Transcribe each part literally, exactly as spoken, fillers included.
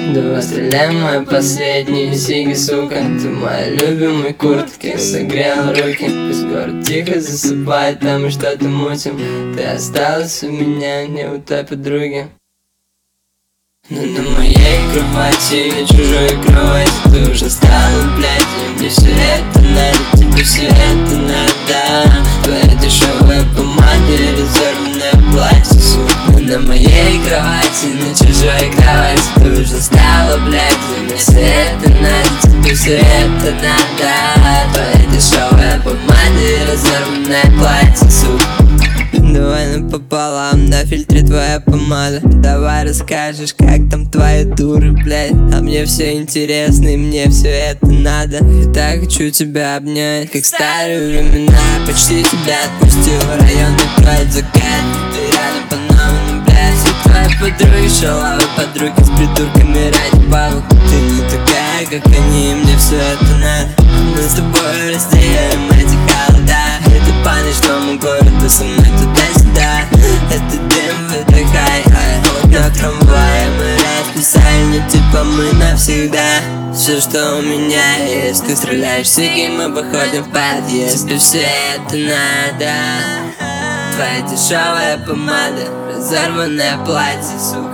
Давай стреляй мои последние сиги, сука. Ты в моей любимой куртке согрел руки. Пусть город тихо засыпает, там мы что-то мутим. Ты осталась у меня, не у той подруги. Но на моей кровати, на чужой кровати ты уже стала, блядь. И мне все это надо, тебе все это надо. Твоя дешевая помада и разорванное платье, сука. Но на моей кровати, на чужой кровати ты уже стала, блядь. И мне все это надо, тебе все это надо. Твоя дешевая помада и разорванное платье, сука. Давай напополам, на фильтре твоя помада. Давай расскажешь, как там твои дуры, блядь. А мне все интересно и мне все это надо. И так хочу тебя обнять, как старые времена. Почти тебя отпустил в район метро от заката. Ты рядом по-новому, блядь. Все твои подруги шалавы, подруги с придурками ради бабок. Ты не такая, как они, и мне все это надо. Мы с тобой разделим эти холода. И ты по ночному городу со мной туда-сюда. Это дым, выдыхай, ай. Вот на трамвае мы расписали, ну типа мы навсегда. Все, что у меня есть, ты стреляешь сиги, мы выходим в подъезд. Тебе все это надо. Твоя дешевая помада, разорванное платье, сука.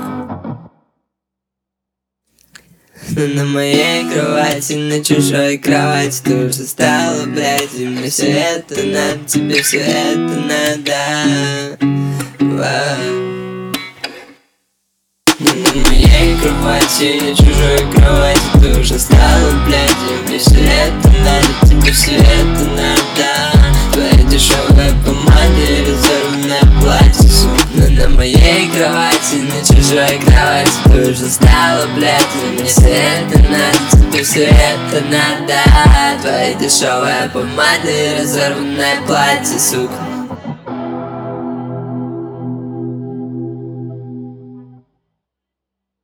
Но на моей кровати, на чужой кровати ты уже стала, блядь. И мне все это надо, тебе все это надо. Вау. Но на моей кровати, на чужой кровати ты уже стала, блядь. И мне все это надо, тебе все это надо. Твоя дешевая помада и разорванное платье, сука. Но на моей кровати, на чужой кровати ты уже стала, блядь. И мне все это надо, тебе все это надо. Твоя дешевая помада и разорванное платье, сука.